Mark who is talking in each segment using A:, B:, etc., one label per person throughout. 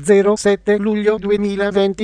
A: 07 luglio 2020.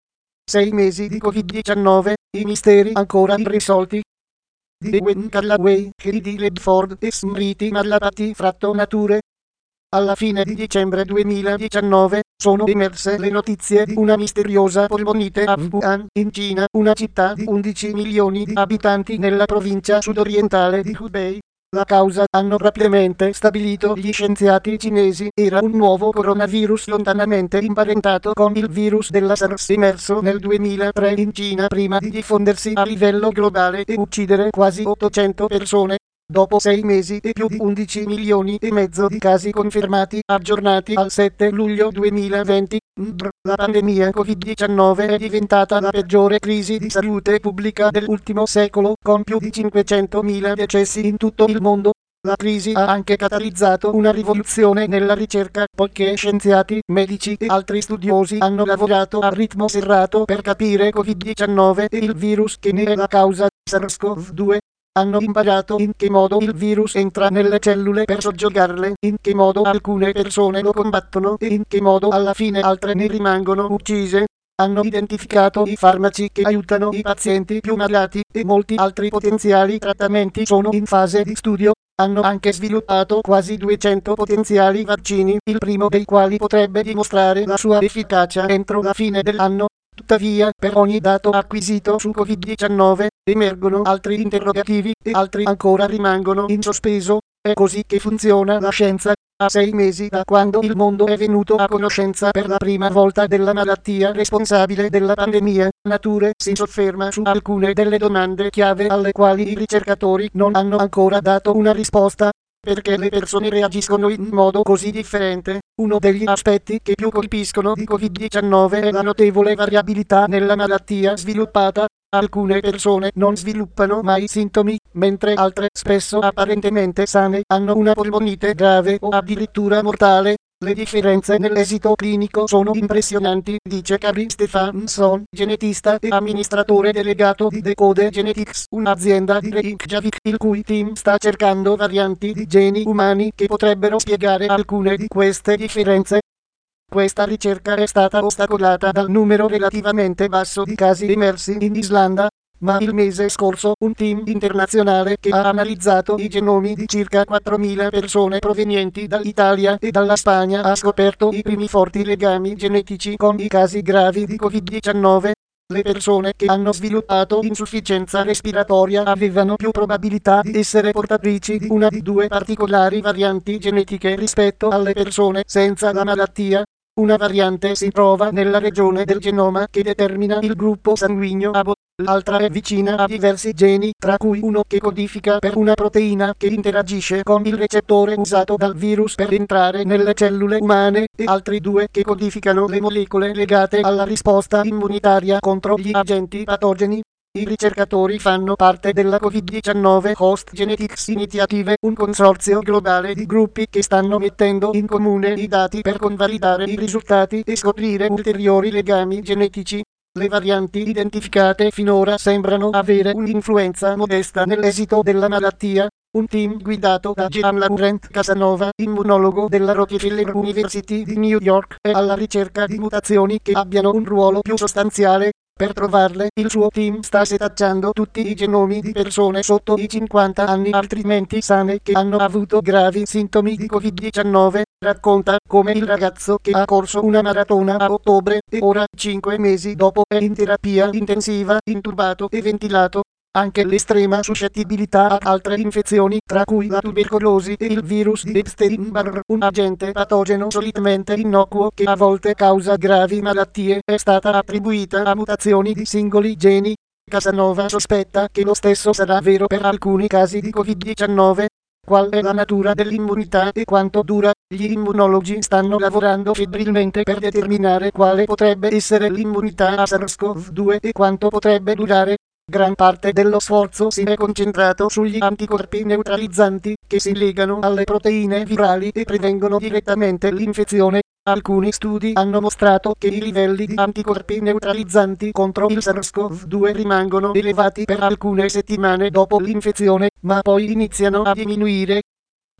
A: 6 mesi di Covid-19, i misteri ancora irrisolti. Di Gwen Callaway, Heidi Redford e Smriti Malapati Fratto Nature. Alla fine di dicembre 2019, sono emerse le notizie di una misteriosa polmonite a Wuhan, in Cina, una città di 11 milioni di abitanti nella provincia sudorientale di Hubei. La causa, hanno rapidamente stabilito gli scienziati cinesi, era un nuovo coronavirus lontanamente imparentato con il virus della SARS emerso nel 2003 in Cina prima di diffondersi a livello globale e uccidere quasi 800 persone. Dopo 6 mesi e più di 11 milioni e mezzo di casi confermati aggiornati al 7 luglio 2020, la pandemia Covid-19 è diventata la peggiore crisi di salute pubblica dell'ultimo secolo, con più di 500.000 decessi in tutto il mondo. La crisi ha anche catalizzato una rivoluzione nella ricerca, poiché scienziati, medici e altri studiosi hanno lavorato a ritmo serrato per capire Covid-19 e il virus che ne è la causa, SARS-CoV-2. Hanno imparato in che modo il virus entra nelle cellule per soggiogarle, in che modo alcune persone lo combattono e in che modo alla fine altre ne rimangono uccise. Hanno identificato i farmaci che aiutano i pazienti più malati e molti altri potenziali trattamenti sono in fase di studio. Hanno anche sviluppato quasi 200 potenziali vaccini, il primo dei quali potrebbe dimostrare la sua efficacia entro la fine dell'anno. Tuttavia, per ogni dato acquisito su Covid-19, emergono altri interrogativi e altri ancora rimangono in sospeso. È così che funziona la scienza. A 6 mesi da quando il mondo è venuto a conoscenza per la prima volta della malattia responsabile della pandemia, Nature si sofferma su alcune delle domande chiave alle quali i ricercatori non hanno ancora dato una risposta. Perché le persone reagiscono in modo così differente? Uno degli aspetti che più colpiscono di Covid-19 è la notevole variabilità nella malattia sviluppata. Alcune persone non sviluppano mai sintomi, mentre altre, spesso apparentemente sane, hanno una polmonite grave o addirittura mortale. Le differenze nell'esito clinico sono impressionanti, dice Carrie Stephenson, genetista e amministratore delegato di Decode Genetics, un'azienda di Reykjavik, il cui team sta cercando varianti di geni umani che potrebbero spiegare alcune di queste differenze. Questa ricerca è stata ostacolata dal numero relativamente basso di casi emersi in Islanda, ma il mese scorso un team internazionale che ha analizzato i genomi di circa 4.000 persone provenienti dall'Italia e dalla Spagna ha scoperto i primi forti legami genetici con i casi gravi di Covid-19. Le persone che hanno sviluppato insufficienza respiratoria avevano più probabilità di essere portatrici di una di due particolari varianti genetiche rispetto alle persone senza la malattia. Una variante si trova nella regione del genoma che determina il gruppo sanguigno AB, l'altra è vicina a diversi geni, tra cui uno che codifica per una proteina che interagisce con il recettore usato dal virus per entrare nelle cellule umane, e altri due che codificano le molecole legate alla risposta immunitaria contro gli agenti patogeni. I ricercatori fanno parte della Covid-19 Host Genetics Initiative, un consorzio globale di gruppi che stanno mettendo in comune i dati per convalidare i risultati e scoprire ulteriori legami genetici. Le varianti identificate finora sembrano avere un'influenza modesta nell'esito della malattia. Un team guidato da Gian Laurent Casanova, immunologo della Rockefeller University di New York, è alla ricerca di mutazioni che abbiano un ruolo più sostanziale. Per trovarle, il suo team sta setacciando tutti i genomi di persone sotto i 50 anni altrimenti sane che hanno avuto gravi sintomi di Covid-19. Racconta come il ragazzo che ha corso una maratona a ottobre e ora, 5 mesi dopo, è in terapia intensiva, intubato e ventilato. Anche l'estrema suscettibilità a altre infezioni, tra cui la tubercolosi e il virus di Epstein-Barr, un agente patogeno solitamente innocuo che a volte causa gravi malattie, è stata attribuita a mutazioni di singoli geni. Casanova sospetta che lo stesso sarà vero per alcuni casi di Covid-19. Qual è la natura dell'immunità e quanto dura? Gli immunologi stanno lavorando febbrilmente per determinare quale potrebbe essere l'immunità a SARS-CoV-2 e quanto potrebbe durare. Gran parte dello sforzo si è concentrato sugli anticorpi neutralizzanti, che si legano alle proteine virali e prevengono direttamente l'infezione. Alcuni studi hanno mostrato che i livelli di anticorpi neutralizzanti contro il SARS-CoV-2 rimangono elevati per alcune settimane dopo l'infezione, ma poi iniziano a diminuire.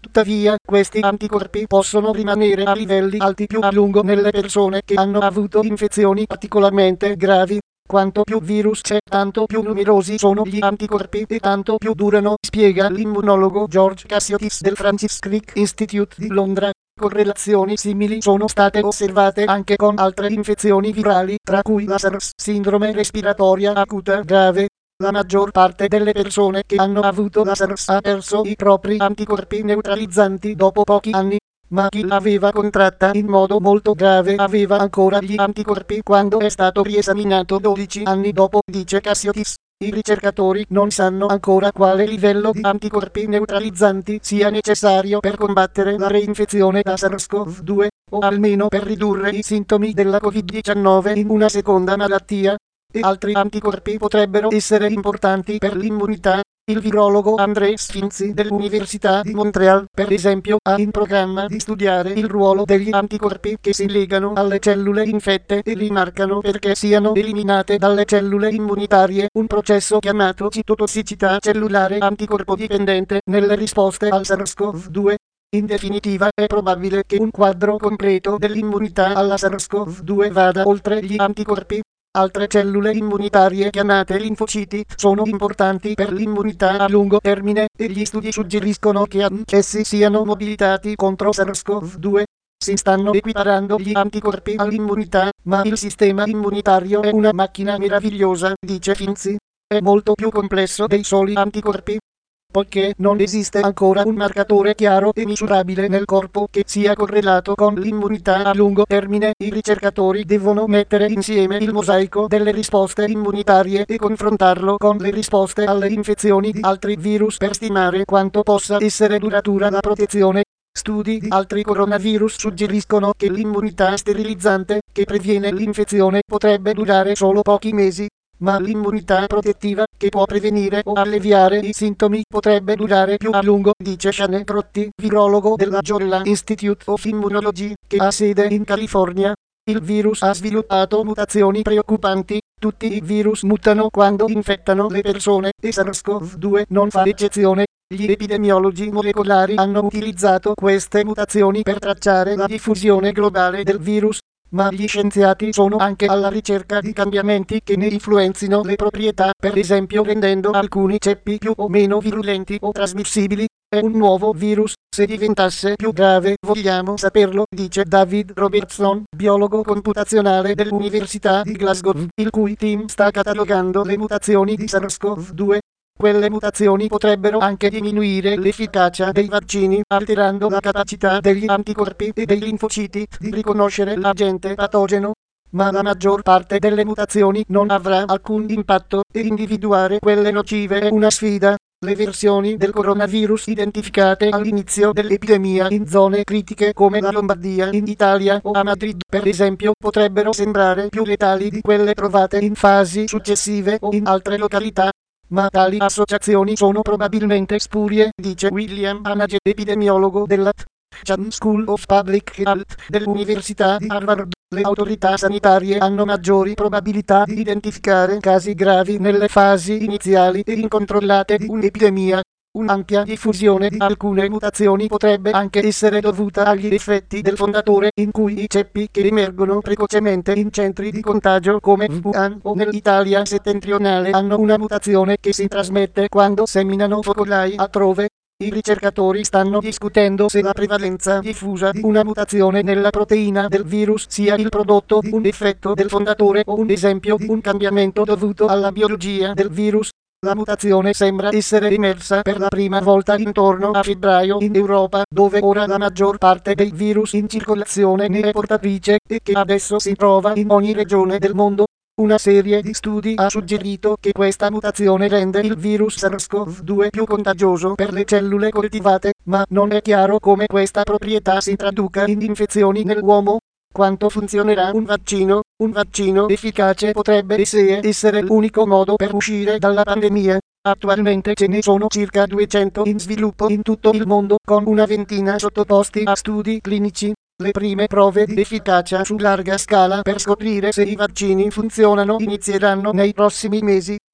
A: Tuttavia, questi anticorpi possono rimanere a livelli alti più a lungo nelle persone che hanno avuto infezioni particolarmente gravi. Quanto più virus c'è, tanto più numerosi sono gli anticorpi e tanto più durano, spiega l'immunologo George Cassiotis del Francis Crick Institute di Londra. Correlazioni simili sono state osservate anche con altre infezioni virali, tra cui la SARS, sindrome respiratoria acuta grave. La maggior parte delle persone che hanno avuto la SARS ha perso i propri anticorpi neutralizzanti dopo pochi anni, ma chi l'aveva contratta in modo molto grave aveva ancora gli anticorpi quando è stato riesaminato 12 anni dopo, dice Cassiotis. I ricercatori non sanno ancora quale livello di anticorpi neutralizzanti sia necessario per combattere la reinfezione da SARS-CoV-2, o almeno per ridurre i sintomi della Covid-19 in una seconda malattia. E altri anticorpi potrebbero essere importanti per l'immunità. Il virologo André Sfinzi dell'Università di Montreal, per esempio, ha in programma di studiare il ruolo degli anticorpi che si legano alle cellule infette e rimarcano perché siano eliminate dalle cellule immunitarie, un processo chiamato citotossicità cellulare anticorpo dipendente nelle risposte al SARS-CoV-2. In definitiva, è probabile che un quadro completo dell'immunità alla SARS-CoV-2 vada oltre gli anticorpi. Altre cellule immunitarie chiamate linfociti sono importanti per l'immunità a lungo termine e gli studi suggeriscono che anch'essi siano mobilitati contro SARS-CoV-2. Si stanno equiparando gli anticorpi all'immunità, ma il sistema immunitario è una macchina meravigliosa, dice Finzi. È molto più complesso dei soli anticorpi. Poiché non esiste ancora un marcatore chiaro e misurabile nel corpo che sia correlato con l'immunità a lungo termine, i ricercatori devono mettere insieme il mosaico delle risposte immunitarie e confrontarlo con le risposte alle infezioni di altri virus per stimare quanto possa essere duratura la protezione. Studi di altri coronavirus suggeriscono che l'immunità sterilizzante, che previene l'infezione, potrebbe durare solo pochi mesi. Ma l'immunità protettiva, che può prevenire o alleviare i sintomi, potrebbe durare più a lungo, dice Shane Crotti, virologo della Jolla Institute of Immunology, che ha sede in California. Il virus ha sviluppato mutazioni preoccupanti. Tutti i virus mutano quando infettano le persone, e SARS-CoV-2 non fa eccezione. Gli epidemiologi molecolari hanno utilizzato queste mutazioni per tracciare la diffusione globale del virus. Ma gli scienziati sono anche alla ricerca di cambiamenti che ne influenzino le proprietà, per esempio rendendo alcuni ceppi più o meno virulenti o trasmissibili. È un nuovo virus, se diventasse più grave vogliamo saperlo, dice David Robertson, biologo computazionale dell'Università di Glasgow, il cui team sta catalogando le mutazioni di SARS-CoV-2. Quelle mutazioni potrebbero anche diminuire l'efficacia dei vaccini, alterando la capacità degli anticorpi e dei linfociti di riconoscere l'agente patogeno. Ma la maggior parte delle mutazioni non avrà alcun impatto, e individuare quelle nocive è una sfida. Le versioni del coronavirus identificate all'inizio dell'epidemia in zone critiche come la Lombardia in Italia o a Madrid, per esempio, potrebbero sembrare più letali di quelle trovate in fasi successive o in altre località. Ma tali associazioni sono probabilmente spurie, dice William Hanage, epidemiologo della Chan School of Public Health dell'Università di Harvard. Le autorità sanitarie hanno maggiori probabilità di identificare casi gravi nelle fasi iniziali e incontrollate di un'epidemia. Un'ampia diffusione di alcune mutazioni potrebbe anche essere dovuta agli effetti del fondatore, in cui i ceppi che emergono precocemente in centri di contagio come Wuhan o nell'Italia settentrionale hanno una mutazione che si trasmette quando seminano focolai altrove. I ricercatori stanno discutendo se la prevalenza diffusa di una mutazione nella proteina del virus sia il prodotto di un effetto del fondatore o un esempio di un cambiamento dovuto alla biologia del virus. La mutazione sembra essere emersa per la prima volta intorno a febbraio in Europa, dove ora la maggior parte dei virus in circolazione ne è portatrice, e che adesso si trova in ogni regione del mondo. Una serie di studi ha suggerito che questa mutazione rende il virus SARS-CoV-2 più contagioso per le cellule coltivate, ma non è chiaro come questa proprietà si traduca in infezioni nell'uomo. Quanto funzionerà un vaccino? Un vaccino efficace potrebbe essere l'unico modo per uscire dalla pandemia. Attualmente ce ne sono circa 200 in sviluppo in tutto il mondo, con una ventina sottoposti a studi clinici. Le prime prove di efficacia su larga scala per scoprire se i vaccini funzionano inizieranno nei prossimi mesi.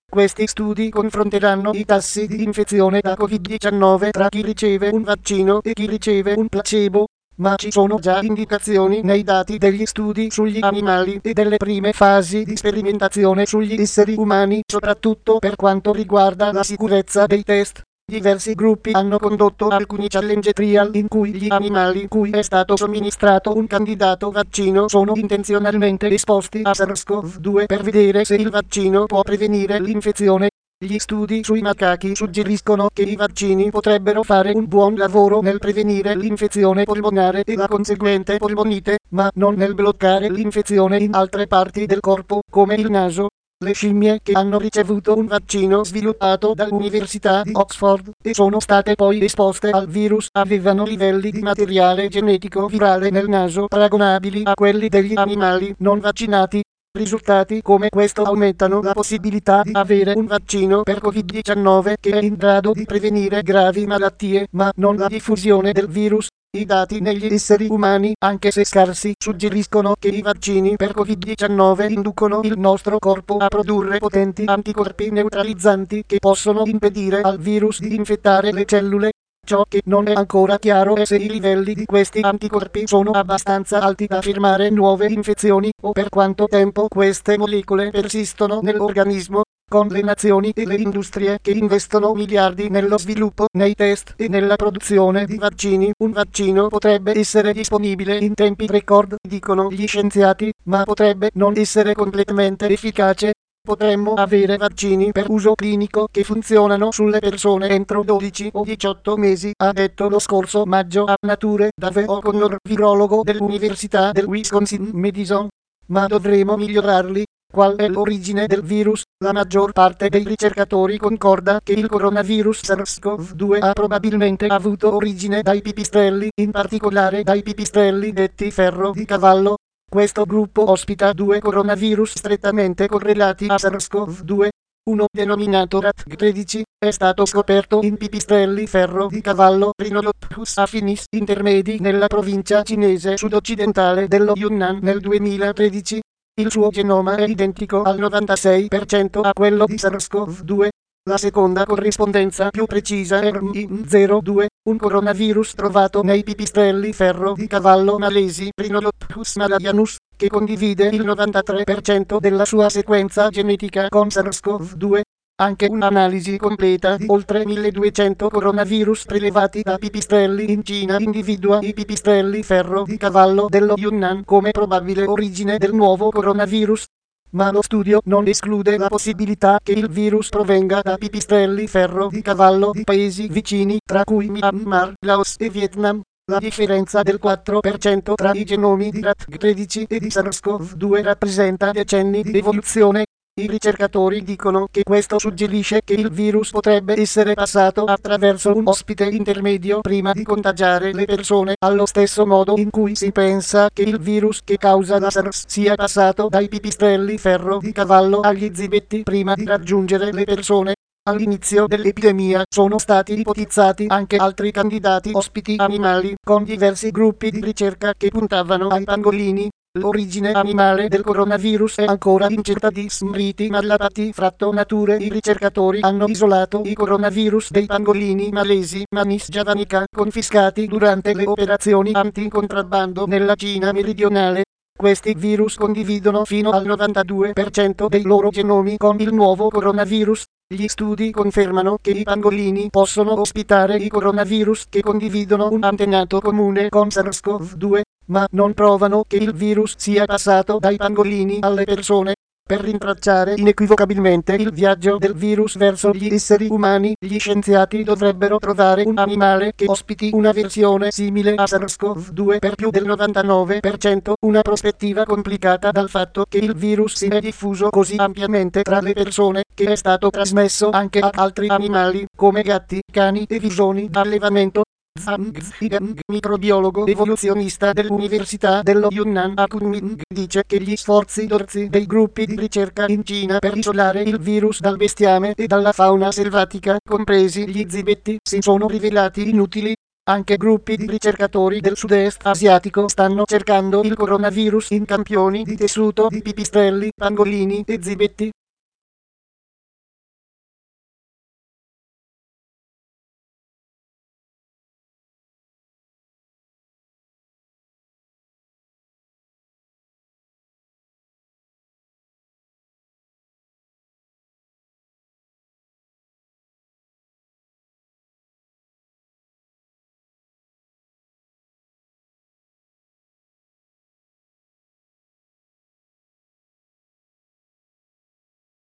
A: Questi studi confronteranno i tassi di infezione da Covid-19 tra chi riceve un vaccino e chi riceve un placebo, ma ci sono già indicazioni nei dati degli studi sugli animali e delle prime fasi di sperimentazione sugli esseri umani, soprattutto per quanto riguarda la sicurezza dei test. Diversi gruppi hanno condotto alcuni challenge trial in cui gli animali cui è stato somministrato un candidato vaccino sono intenzionalmente esposti a SARS-CoV-2 per vedere se il vaccino può prevenire l'infezione. Gli studi sui macachi suggeriscono che i vaccini potrebbero fare un buon lavoro nel prevenire l'infezione polmonare e la conseguente polmonite, ma non nel bloccare l'infezione in altre parti del corpo, come il naso. Le scimmie che hanno ricevuto un vaccino sviluppato dall'Università di Oxford e sono state poi esposte al virus avevano livelli di materiale genetico virale nel naso paragonabili a quelli degli animali non vaccinati. Risultati come questo aumentano la possibilità di avere un vaccino per Covid-19 che è in grado di prevenire gravi malattie, ma non la diffusione del virus. I dati negli esseri umani, anche se scarsi, suggeriscono che i vaccini per Covid-19 inducono il nostro corpo a produrre potenti anticorpi neutralizzanti che possono impedire al virus di infettare le cellule. Ciò che non è ancora chiaro è se i livelli di questi anticorpi sono abbastanza alti da fermare nuove infezioni o per quanto tempo queste molecole persistono nell'organismo. Con le nazioni e le industrie che investono miliardi nello sviluppo, nei test e nella produzione di vaccini, un vaccino potrebbe essere disponibile in tempi record, dicono gli scienziati, ma potrebbe non essere completamente efficace. Potremmo avere vaccini per uso clinico che funzionano sulle persone entro 12 o 18 mesi, ha detto lo scorso maggio a Nature Dave O'Connor, virologo dell'Università del Wisconsin-Madison. Ma dovremo migliorarli. Qual è l'origine del virus? La maggior parte dei ricercatori concorda che il coronavirus SARS-CoV-2 ha probabilmente avuto origine dai pipistrelli, in particolare dai pipistrelli detti ferro di cavallo. Questo gruppo ospita due coronavirus strettamente correlati a SARS-CoV-2. Uno, denominato RAT13, è stato scoperto in pipistrelli ferro di cavallo Rhinolopus affinis intermedi nella provincia cinese sud-occidentale dello Yunnan nel 2013. Il suo genoma è identico al 96% a quello di SARS-CoV-2. La seconda corrispondenza più precisa è RMI02, un coronavirus trovato nei pipistrelli ferro di cavallo malesi Rhinolopus malayanus, che condivide il 93% della sua sequenza genetica con SARS-CoV-2. Anche un'analisi completa di oltre 1200 coronavirus prelevati da pipistrelli in Cina individua i pipistrelli ferro di cavallo dello Yunnan come probabile origine del nuovo coronavirus. Ma lo studio non esclude la possibilità che il virus provenga da pipistrelli ferro di cavallo di paesi vicini, tra cui Myanmar, Laos e Vietnam. La differenza del 4% tra i genomi di RAT13 e di SARS-CoV-2 rappresenta decenni di evoluzione. I ricercatori dicono che questo suggerisce che il virus potrebbe essere passato attraverso un ospite intermedio prima di contagiare le persone, allo stesso modo in cui si pensa che il virus che causa la SARS sia passato dai pipistrelli ferro di cavallo agli zibetti prima di raggiungere le persone. All'inizio dell'epidemia sono stati ipotizzati anche altri candidati ospiti animali, con diversi gruppi di ricerca che puntavano ai pangolini. L'origine animale del coronavirus è ancora incerta di Smriti Mallapaty fratto Nature. I ricercatori hanno isolato i coronavirus dei pangolini malesi Manis javanica confiscati durante le operazioni anti-contrabbando nella Cina meridionale. Questi virus condividono fino al 92% dei loro genomi con il nuovo coronavirus. Gli studi confermano che i pangolini possono ospitare i coronavirus che condividono un antenato comune con SARS-CoV-2, ma non provano che il virus sia passato dai pangolini alle persone. Per rintracciare inequivocabilmente il viaggio del virus verso gli esseri umani, gli scienziati dovrebbero trovare un animale che ospiti una versione simile a SARS-CoV-2 per più del 99%, una prospettiva complicata dal fatto che il virus si è diffuso così ampiamente tra le persone, che è stato trasmesso anche a altri animali, come gatti, cani e visoni d'allevamento. Zhang Zhiyang, microbiologo evoluzionista dell'Università dello Yunnan a Kunming, dice che gli sforzi d'orzi dei gruppi di ricerca in Cina per isolare il virus dal bestiame e dalla fauna selvatica, compresi gli zibetti, si sono rivelati inutili. Anche gruppi di ricercatori del sud-est asiatico stanno cercando il coronavirus in campioni di tessuto di pipistrelli, pangolini e zibetti.